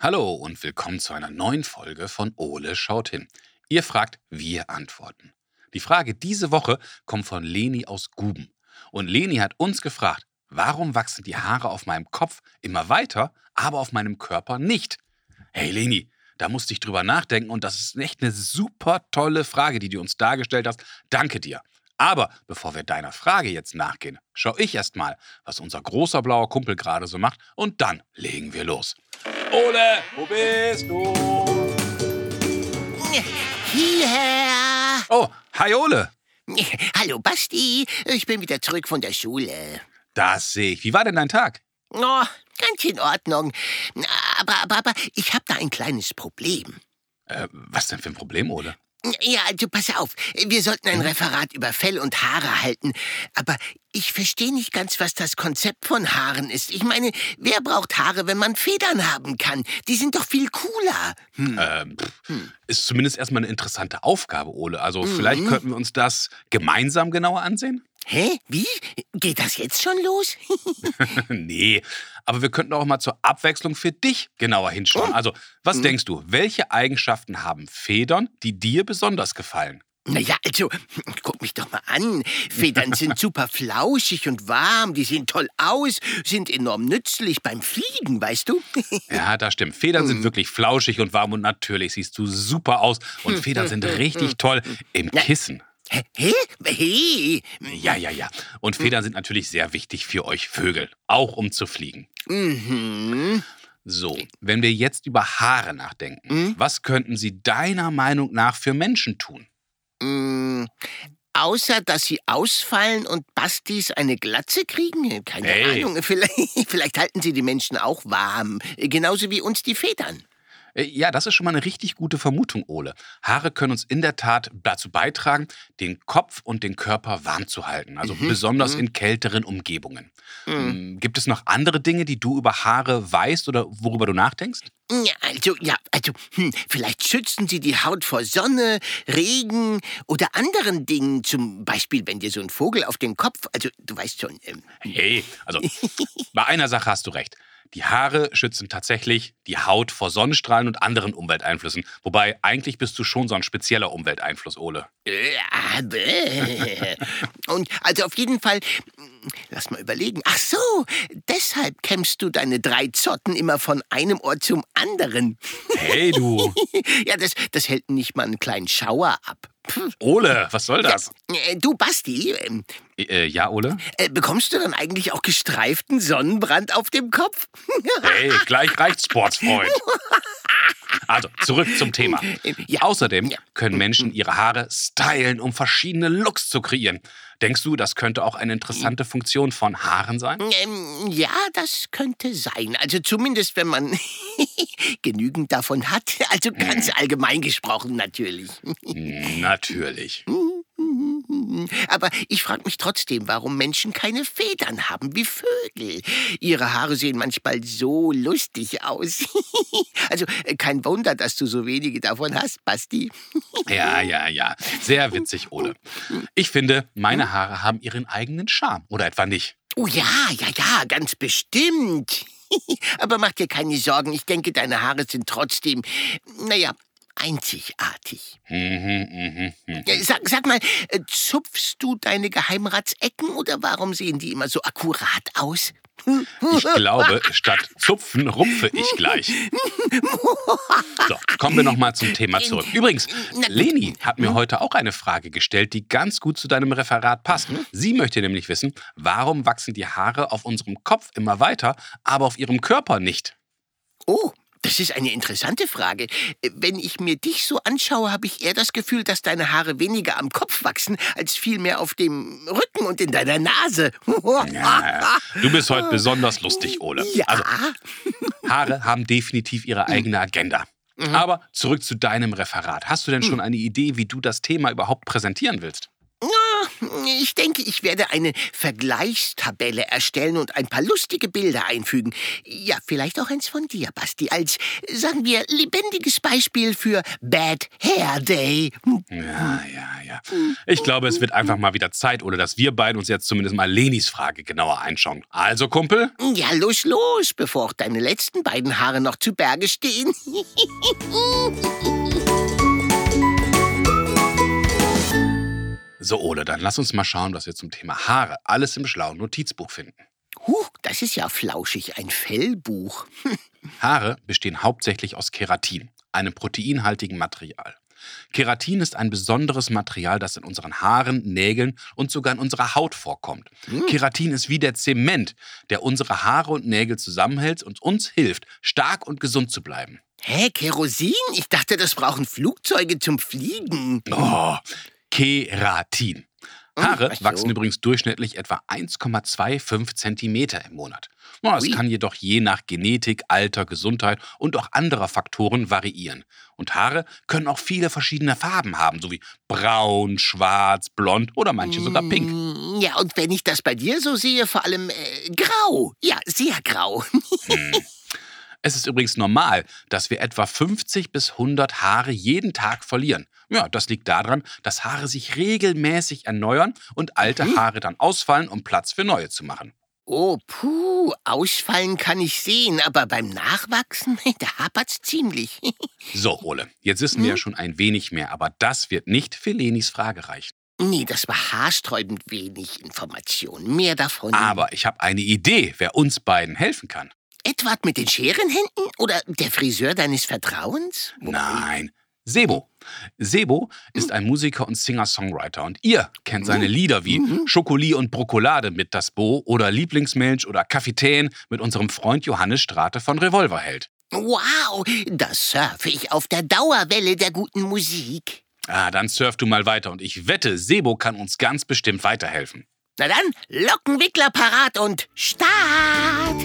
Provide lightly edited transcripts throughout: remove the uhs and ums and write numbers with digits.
Hallo und willkommen zu einer neuen Folge von Ole schaut hin. Ihr fragt, wir antworten. Die Frage diese Woche kommt von Leni aus Guben. Und Leni hat uns gefragt, warum wachsen die Haare auf meinem Kopf immer weiter, aber auf meinem Körper nicht? Hey Leni, da musste ich drüber nachdenken und das ist echt eine super tolle Frage, die du uns dargestellt hast. Danke dir. Aber bevor wir deiner Frage jetzt nachgehen, schau ich erst mal, was unser großer blauer Kumpel gerade so macht und dann legen wir los. Ole, wo bist du? Hierher! Oh, hi Ole. Hallo Basti, ich bin wieder zurück von der Schule. Das sehe ich. Wie war denn dein Tag? Oh, ganz in Ordnung. Aber ich habe da ein kleines Problem. Was denn für ein Problem, Ole? Ja, also pass auf, wir sollten ein Referat über Fell und Haare halten. Aber ich verstehe nicht ganz, was das Konzept von Haaren ist. Ich meine, wer braucht Haare, wenn man Federn haben kann? Die sind doch viel cooler. Ist zumindest erstmal eine interessante Aufgabe, Ole. Also vielleicht könnten wir uns das gemeinsam genauer ansehen? Hä? Wie? Geht das jetzt schon los? Nee, aber wir könnten auch mal zur Abwechslung für dich genauer hinschauen. Also, was denkst du, welche Eigenschaften haben Federn, die dir besonders gefallen? Naja, also, guck mich doch mal an. Federn sind super flauschig und warm, die sehen toll aus, sind enorm nützlich beim Fliegen, weißt du? Ja, das stimmt. Federn sind wirklich flauschig und warm und natürlich siehst du super aus. Und Federn sind richtig toll im Kissen. Hä? Hey? Ja. Und Federn sind natürlich sehr wichtig für euch Vögel, auch um zu fliegen. So, wenn wir jetzt über Haare nachdenken, was könnten sie deiner Meinung nach für Menschen tun? Außer, dass sie ausfallen und Bastis eine Glatze kriegen? Keine Ahnung. Vielleicht halten sie die Menschen auch warm. Genauso wie uns die Federn. Ja, das ist schon mal eine richtig gute Vermutung, Ole. Haare können uns in der Tat dazu beitragen, den Kopf und den Körper warm zu halten. Also besonders in kälteren Umgebungen. Gibt es noch andere Dinge, die du über Haare weißt oder worüber du nachdenkst? Vielleicht schützen sie die Haut vor Sonne, Regen oder anderen Dingen. Zum Beispiel, wenn dir so ein Vogel auf den Kopf, also du weißt schon. Hey, also bei einer Sache hast du recht. Die Haare schützen tatsächlich die Haut vor Sonnenstrahlen und anderen Umwelteinflüssen. Wobei, eigentlich bist du schon so ein spezieller Umwelteinfluss, Ole. Und also auf jeden Fall, lass mal überlegen. Ach so, deshalb kämmst du deine 3 Zotten immer von einem Ohr zum anderen. Hey, du. Ja, das hält nicht mal einen kleinen Schauer ab. Ole, was soll das? Du, Basti, Ja, Ole? bekommst du dann eigentlich auch gestreiften Sonnenbrand auf dem Kopf? Hey, gleich reicht's, Sportsfreund. Also, zurück zum Thema. Ja. Außerdem können Menschen ihre Haare stylen, um verschiedene Looks zu kreieren. Denkst du, das könnte auch eine interessante Funktion von Haaren sein? Ja, das könnte sein. Also zumindest, wenn man genügend davon hat. Also ganz allgemein gesprochen natürlich. Natürlich. Aber ich frage mich trotzdem, warum Menschen keine Federn haben wie Vögel. Ihre Haare sehen manchmal so lustig aus. Also kein Wunder, dass du so wenige davon hast, Basti. Ja. Sehr witzig, Ole. Ich finde, meine Haare haben ihren eigenen Charme. Oder etwa nicht? Oh ja, ganz bestimmt. Aber mach dir keine Sorgen, ich denke, deine Haare sind trotzdem, einzigartig. Sag mal, zupfst du deine Geheimratsecken oder warum sehen die immer so akkurat aus? Ich glaube, statt zupfen, rupfe ich gleich. So, kommen wir nochmal zum Thema zurück. Übrigens, Leni hat mir heute auch eine Frage gestellt, die ganz gut zu deinem Referat passt. Sie möchte nämlich wissen, warum wachsen die Haare auf unserem Kopf immer weiter, aber auf ihrem Körper nicht? Oh, das ist eine interessante Frage. Wenn ich mir dich so anschaue, habe ich eher das Gefühl, dass deine Haare weniger am Kopf wachsen, als vielmehr auf dem Rücken und in deiner Nase. Ja, du bist heute besonders lustig, Ole. Ja. Also, Haare haben definitiv ihre eigene Agenda. Aber zurück zu deinem Referat. Hast du denn schon eine Idee, wie du das Thema überhaupt präsentieren willst? ich denke, ich werde eine Vergleichstabelle erstellen und ein paar lustige Bilder einfügen. Ja, vielleicht auch eins von dir, Basti, als, sagen wir, lebendiges Beispiel für Bad Hair Day. Ja. Ich glaube, es wird einfach mal wieder Zeit, oder dass wir beiden uns jetzt zumindest mal Lenis Frage genauer einschauen. Also, Kumpel? Ja, los, bevor auch deine letzten beiden Haare noch zu Berge stehen. So, Ole, dann lass uns mal schauen, was wir zum Thema Haare alles im schlauen Notizbuch finden. Das ist ja flauschig, ein Fellbuch. Haare bestehen hauptsächlich aus Keratin, einem proteinhaltigen Material. Keratin ist ein besonderes Material, das in unseren Haaren, Nägeln und sogar in unserer Haut vorkommt. Keratin ist wie der Zement, der unsere Haare und Nägel zusammenhält und uns hilft, stark und gesund zu bleiben. Hä, Kerosin? Ich dachte, das brauchen Flugzeuge zum Fliegen. Oh, Keratin. Haare ach so. wachsen übrigens durchschnittlich etwa 1,25 Zentimeter im Monat. Es Ui. kann jedoch je nach Genetik, Alter, Gesundheit und auch anderer Faktoren variieren. Und Haare können auch viele verschiedene Farben haben, sowie braun, schwarz, blond oder manche sogar pink. Ja, und wenn ich das bei dir so sehe, vor allem grau. Ja, sehr grau. Es ist übrigens normal, dass wir etwa 50 bis 100 Haare jeden Tag verlieren. Ja, das liegt daran, dass Haare sich regelmäßig erneuern und alte Haare dann ausfallen, um Platz für neue zu machen. Oh, ausfallen kann ich sehen, aber beim Nachwachsen, da hapert's ziemlich. So, Ole, jetzt wissen wir ja schon ein wenig mehr, aber das wird nicht für Lenis Frage reichen. Nee, das war haarsträubend wenig Information. Mehr davon. Aber ich habe eine Idee, wer uns beiden helfen kann. Edward mit den Scherenhänden? Oder der Friseur deines Vertrauens? Nein, Sebo. Sebo ist ein Musiker und Singer-Songwriter und ihr kennt seine Lieder wie Schokoli und Brokolade mit Das Bo oder Lieblingsmilch oder Kapitän mit unserem Freund Johannes Strate von Revolverheld. Wow, da surfe ich auf der Dauerwelle der guten Musik. Dann surf du mal weiter und ich wette, Sebo kann uns ganz bestimmt weiterhelfen. Na dann, Lockenwickler parat und Start!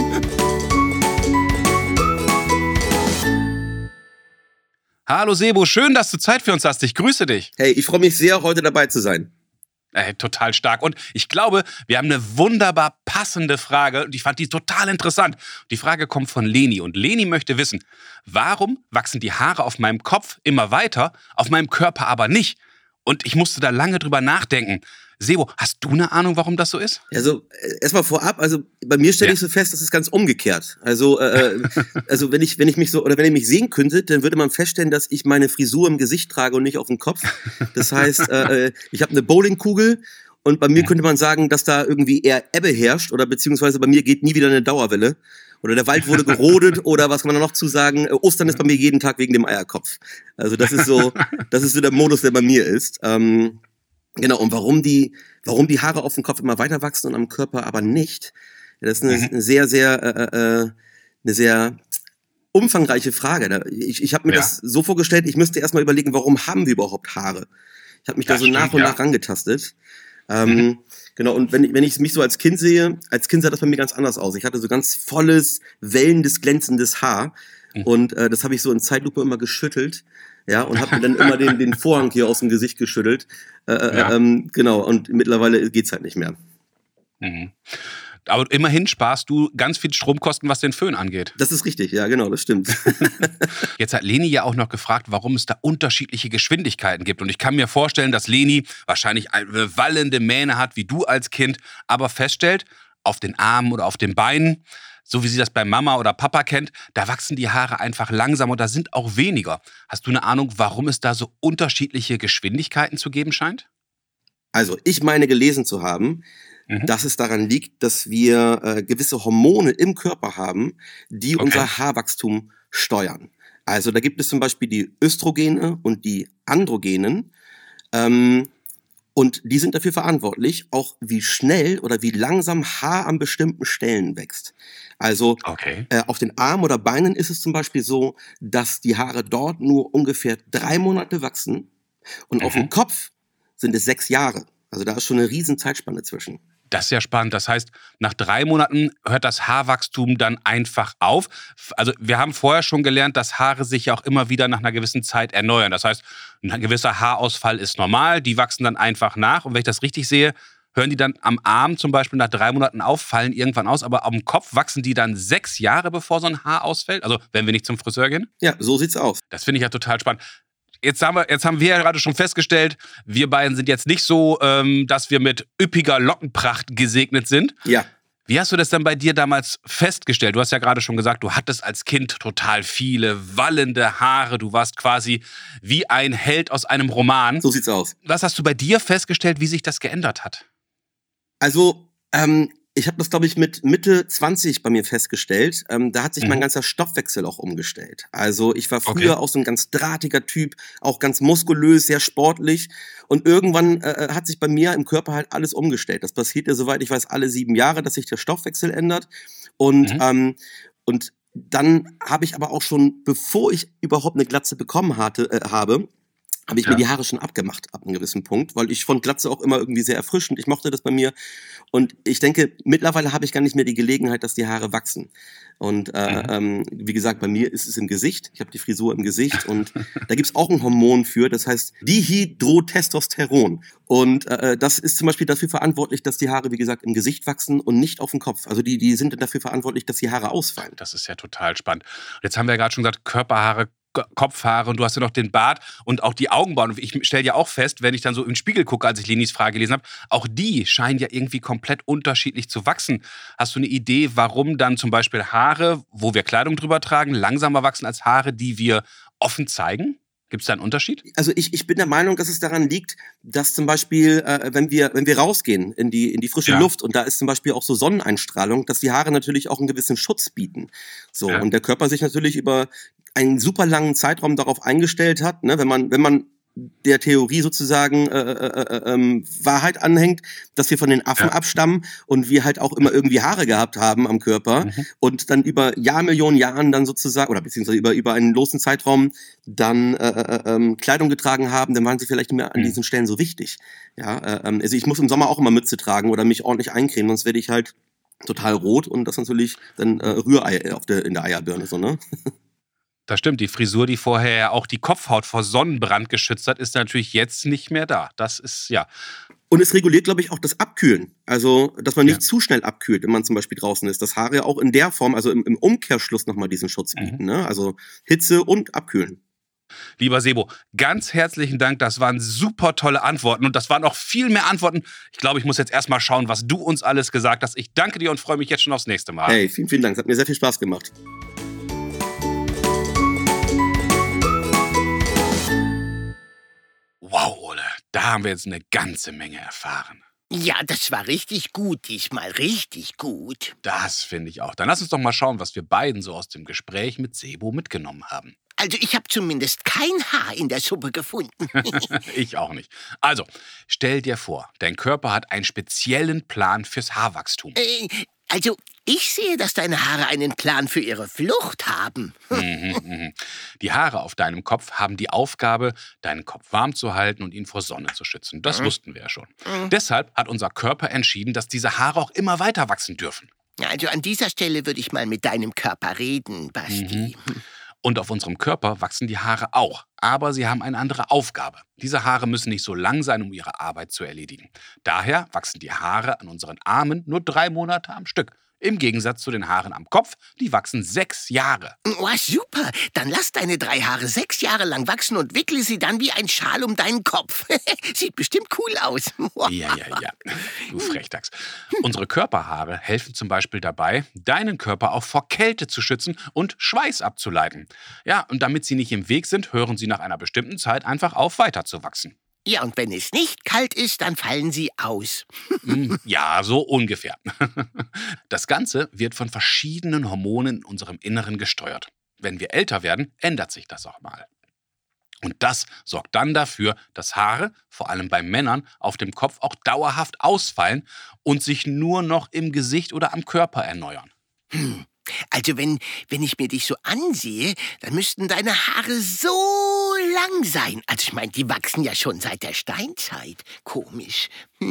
Hallo Sebo, schön, dass du Zeit für uns hast. Ich grüße dich. Hey, ich freue mich sehr, heute dabei zu sein. Total stark. Und ich glaube, wir haben eine wunderbar passende Frage und ich fand die total interessant. Die Frage kommt von Leni und Leni möchte wissen, warum wachsen die Haare auf meinem Kopf immer weiter, auf meinem Körper aber nicht? Und ich musste da lange drüber nachdenken. Sebo, hast du eine Ahnung, warum das so ist? Also erstmal vorab, also bei mir stelle ich so fest, das ist ganz umgekehrt. Also wenn ich mich sehen könnte, dann würde man feststellen, dass ich meine Frisur im Gesicht trage und nicht auf dem Kopf. Das heißt, ich habe eine Bowlingkugel und bei mir könnte man sagen, dass da irgendwie eher Ebbe herrscht oder beziehungsweise bei mir geht nie wieder eine Dauerwelle. Oder der Wald wurde gerodet oder was kann man noch zu sagen? Ostern ist bei mir jeden Tag wegen dem Eierkopf. Also das ist so der Modus, der bei mir ist. Genau, und warum die Haare auf dem Kopf immer weiter wachsen und am Körper aber nicht, ja, das ist eine sehr umfangreiche Frage. Ich habe mir das so vorgestellt, ich müsste erstmal überlegen, warum haben wir überhaupt Haare? Ich habe mich da so nach und nach rangetastet. Genau, und wenn ich mich so als Kind sehe, sah das bei mir ganz anders aus. Ich hatte so ganz volles, wellendes, glänzendes Haar. Und das habe ich so in Zeitlupe immer geschüttelt. Ja, und habe mir dann immer den Vorhang hier aus dem Gesicht geschüttelt. Genau, und mittlerweile geht's halt nicht mehr. Aber immerhin sparst du ganz viel Stromkosten, was den Föhn angeht. Das ist richtig, ja, genau, das stimmt. Jetzt hat Leni ja auch noch gefragt, warum es da unterschiedliche Geschwindigkeiten gibt. Und ich kann mir vorstellen, dass Leni wahrscheinlich eine wallende Mähne hat, wie du als Kind, aber feststellt, auf den Armen oder auf den Beinen, so wie sie das bei Mama oder Papa kennt, da wachsen die Haare einfach langsamer und da sind auch weniger. Hast du eine Ahnung, warum es da so unterschiedliche Geschwindigkeiten zu geben scheint? Also, ich meine gelesen zu haben, dass es daran liegt, dass wir gewisse Hormone im Körper haben, die unser Haarwachstum steuern. Also da gibt es zum Beispiel die Östrogene und die Androgenen. Und die sind dafür verantwortlich, auch wie schnell oder wie langsam Haar an bestimmten Stellen wächst. Also auf den Armen oder Beinen ist es zum Beispiel so, dass die Haare dort nur ungefähr 3 Monate wachsen und auf dem Kopf sind es 6 Jahre. Also da ist schon eine riesen Zeitspanne zwischen. Das ist ja spannend. Das heißt, nach 3 Monaten hört das Haarwachstum dann einfach auf. Also wir haben vorher schon gelernt, dass Haare sich ja auch immer wieder nach einer gewissen Zeit erneuern. Das heißt, ein gewisser Haarausfall ist normal, die wachsen dann einfach nach. Und wenn ich das richtig sehe, hören die dann am Arm zum Beispiel nach 3 Monaten auf, fallen irgendwann aus. Aber am Kopf wachsen die dann 6 Jahre, bevor so ein Haar ausfällt? Also wenn wir nicht zum Friseur gehen? Ja, so sieht's aus. Das finde ich ja total spannend. Jetzt haben wir ja gerade schon festgestellt, wir beiden sind jetzt nicht so, dass wir mit üppiger Lockenpracht gesegnet sind. Ja. Wie hast du das denn bei dir damals festgestellt? Du hast ja gerade schon gesagt, du hattest als Kind total viele wallende Haare. Du warst quasi wie ein Held aus einem Roman. So sieht's aus. Was hast du bei dir festgestellt, wie sich das geändert hat? Also, ich habe das, glaube ich, mit Mitte 20 bei mir festgestellt. Da hat sich mein ganzer Stoffwechsel auch umgestellt. Also ich war früher auch so ein ganz drahtiger Typ, auch ganz muskulös, sehr sportlich. Und irgendwann hat sich bei mir im Körper halt alles umgestellt. Das passiert ja, soweit ich weiß, alle 7 Jahre, dass sich der Stoffwechsel ändert. Und dann habe ich aber auch schon, bevor ich überhaupt eine Glatze bekommen habe ich mir die Haare schon abgemacht ab einem gewissen Punkt, weil ich fand Glatze auch immer irgendwie sehr erfrischend. Ich mochte das bei mir. Und ich denke, mittlerweile habe ich gar nicht mehr die Gelegenheit, dass die Haare wachsen. Und wie gesagt, bei mir ist es im Gesicht. Ich habe die Frisur im Gesicht und da gibt's auch ein Hormon für, das heißt Dihydrotestosteron. Und das ist zum Beispiel dafür verantwortlich, dass die Haare, wie gesagt, im Gesicht wachsen und nicht auf dem Kopf. Also die sind dafür verantwortlich, dass die Haare ausfallen. Das ist ja total spannend. Jetzt haben wir ja gerade schon gesagt, Körperhaare, Kopfhaare und du hast ja noch den Bart und auch die Augenbrauen. Ich stelle ja auch fest, wenn ich dann so im Spiegel gucke, als ich Lenis Frage gelesen habe, auch die scheinen ja irgendwie komplett unterschiedlich zu wachsen. Hast du eine Idee, warum dann zum Beispiel Haare, wo wir Kleidung drüber tragen, langsamer wachsen als Haare, die wir offen zeigen? Gibt es da einen Unterschied? Also ich bin der Meinung, dass es daran liegt, dass zum Beispiel, wenn wir rausgehen in die frische Luft und da ist zum Beispiel auch so Sonneneinstrahlung, dass die Haare natürlich auch einen gewissen Schutz bieten. So, und der Körper sich natürlich über einen super langen Zeitraum darauf eingestellt hat, ne, wenn man der Theorie sozusagen Wahrheit anhängt, dass wir von den Affen abstammen und wir halt auch immer irgendwie Haare gehabt haben am Körper und dann über Jahrmillionen Jahren dann sozusagen, oder beziehungsweise über einen losen Zeitraum dann Kleidung getragen haben, dann waren sie vielleicht nicht mehr an diesen Stellen so wichtig. Ja, also ich muss im Sommer auch immer Mütze tragen oder mich ordentlich eincremen, sonst werde ich halt total rot und das natürlich dann Rührei in der Eierbirne, so, ne? Das stimmt, die Frisur, die vorher ja auch die Kopfhaut vor Sonnenbrand geschützt hat, ist natürlich jetzt nicht mehr da. Das ist, ja. Und es reguliert, glaube ich, auch das Abkühlen. Also, dass man nicht zu schnell abkühlt, wenn man zum Beispiel draußen ist. Dass Haare ja auch in der Form, also im Umkehrschluss nochmal diesen Schutz bieten. Ne? Also Hitze und Abkühlen. Lieber Sebo, ganz herzlichen Dank. Das waren super tolle Antworten und das waren auch viel mehr Antworten. Ich glaube, ich muss jetzt erstmal schauen, was du uns alles gesagt hast. Ich danke dir und freue mich jetzt schon aufs nächste Mal. Hey, vielen, vielen Dank. Es hat mir sehr viel Spaß gemacht. Wow, Ole, da haben wir jetzt eine ganze Menge erfahren. Ja, das war richtig gut diesmal, richtig gut. Das finde ich auch. Dann lass uns doch mal schauen, was wir beiden so aus dem Gespräch mit Sebo mitgenommen haben. Also ich habe zumindest kein Haar in der Suppe gefunden. Ich auch nicht. Also, stell dir vor, dein Körper hat einen speziellen Plan fürs Haarwachstum. Also, ich sehe, dass deine Haare einen Plan für ihre Flucht haben. Die Haare auf deinem Kopf haben die Aufgabe, deinen Kopf warm zu halten und ihn vor Sonne zu schützen. Das wussten wir ja schon. Deshalb hat unser Körper entschieden, dass diese Haare auch immer weiter wachsen dürfen. Also an dieser Stelle würde ich mal mit deinem Körper reden, Basti. Und auf unserem Körper wachsen die Haare auch, aber sie haben eine andere Aufgabe. Diese Haare müssen nicht so lang sein, um ihre Arbeit zu erledigen. Daher wachsen die Haare an unseren Armen nur 3 Monate am Stück. Im Gegensatz zu den Haaren am Kopf, die wachsen 6 Jahre. Oh, super. Dann lass deine 3 Haare 6 Jahre lang wachsen und wickle sie dann wie ein Schal um deinen Kopf. Sieht bestimmt cool aus. Ja. Du Frechdachs. Unsere Körperhaare helfen zum Beispiel dabei, deinen Körper auch vor Kälte zu schützen und Schweiß abzuleiten. Ja, und damit sie nicht im Weg sind, hören sie nach einer bestimmten Zeit einfach auf, weiterzuwachsen. Ja, und wenn es nicht kalt ist, dann fallen sie aus. Ja, so ungefähr. Das Ganze wird von verschiedenen Hormonen in unserem Inneren gesteuert. Wenn wir älter werden, ändert sich das auch mal. Und das sorgt dann dafür, dass Haare, vor allem bei Männern, auf dem Kopf auch dauerhaft ausfallen und sich nur noch im Gesicht oder am Körper erneuern. Also wenn ich mir dich so ansehe, dann müssten deine Haare so lang sein. Also ich meine, die wachsen ja schon seit der Steinzeit. Komisch.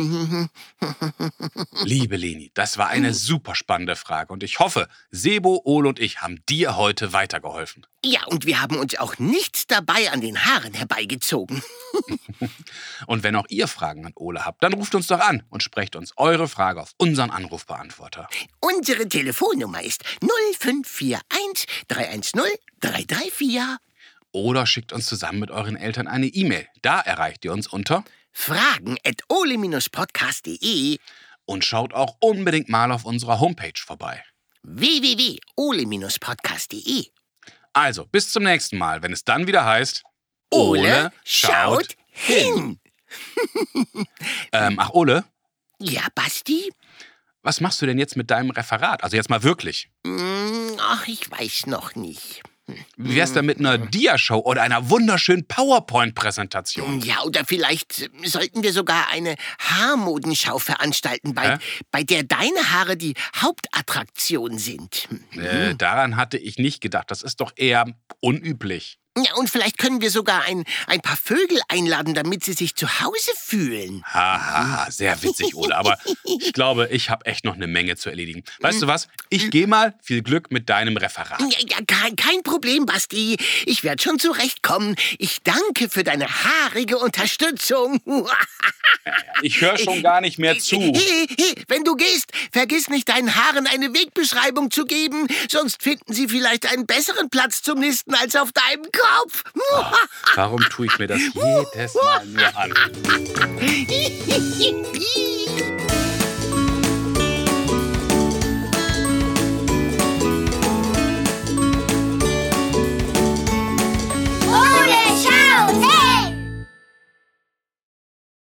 Liebe Leni, das war eine super spannende Frage und ich hoffe, Sebo, Ole und ich haben dir heute weitergeholfen. Ja, und wir haben uns auch nichts dabei an den Haaren herbeigezogen. Und wenn auch ihr Fragen an Ole habt, dann ruft uns doch an und sprecht uns eure Frage auf unseren Anrufbeantworter. Unsere Telefonnummer ist 0541 310 334. Oder schickt uns zusammen mit euren Eltern eine E-Mail. Da erreicht ihr uns unter fragen@ole-podcast.de und schaut auch unbedingt mal auf unserer Homepage vorbei. www.ole-podcast.de. Also, bis zum nächsten Mal, wenn es dann wieder heißt Ole schaut hin. Ach, Ole, Ja, Basti? was machst du denn jetzt mit deinem Referat? Also jetzt mal wirklich. Ach, ich weiß noch nicht. Wie wär's denn mit einer Dia-Show oder einer wunderschönen PowerPoint-Präsentation? Ja, oder vielleicht sollten wir sogar eine Haarmodenschau veranstalten, bei der deine Haare die Hauptattraktion sind. Daran hatte ich nicht gedacht. Das ist doch eher unüblich. Ja, und vielleicht können wir sogar ein paar Vögel einladen, damit sie sich zu Hause fühlen. Haha, sehr witzig, Ole. Aber ich glaube, ich habe echt noch eine Menge zu erledigen. Weißt du was? Ich gehe mal. Viel Glück mit deinem Referat. Ja, kein Problem, Basti. Ich werde schon zurechtkommen. Ich danke für deine haarige Unterstützung. Ich höre schon gar nicht mehr zu. Hey, wenn du gehst, vergiss nicht, deinen Haaren eine Wegbeschreibung zu geben. Sonst finden sie vielleicht einen besseren Platz zum Nisten als auf deinem Kopf. Warum tue ich mir das jedes Mal nur an?